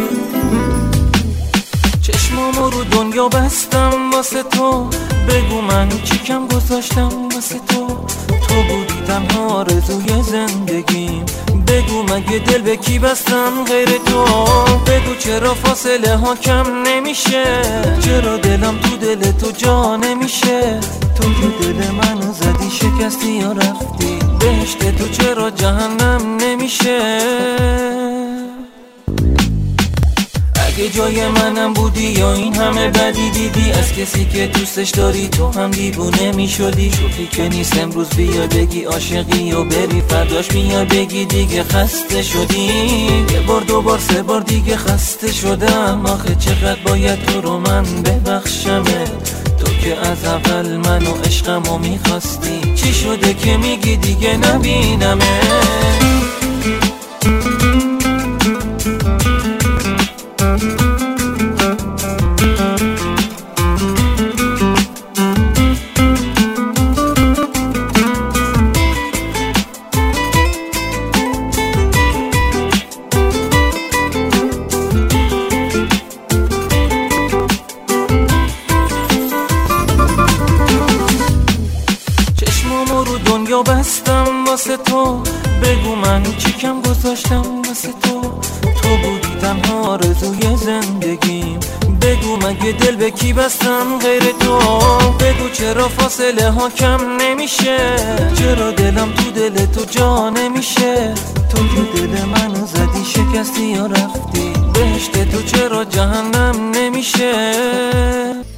چشمامو رو دنیا بستم واسه تو، بگو من چی کم گذاشتم واسه تو. تو بودی تنها آرزوی زندگیم، بگو مگه دل به کی بستم غیر تو. بگو چرا فاصله ها کم نمیشه، چرا دلم تو دل تو جا نمیشه. تو که دل منو زدی شکستی یا رفتی، بهشت تو چرا جهنم نمیشه. اگه جای منم بودی یا این همه بدی دیدی، از کسی که دوستش داری تو هم دیوونه میشدی. شوخی که نیست امروز بیا بگی عاشقی و بری، فرداش میای بگی دیگه خسته شدی. یه بار دو بار سه بار دیگه خسته شدم، آخه چقدر باید تو رو من ببخشمت، تو که از اول منو عشقمو میخواستی. چی شده که میگی دیگه نبینمت؟ چشمامو رو دنیا بستم واسه تو، بگو من چی کم گذاشتم واسه تو. تو بودی تنها آرزوی زندگیم، بگو مگه دل به کی بستم غیر تو. بگو چرا فاصله ها کم نمیشه، چرا دلم تو دل تو جا نمیشه. تو که دل منو زدی شکستی یا رفتی، بهشت تو چرا جهنم نمیشه.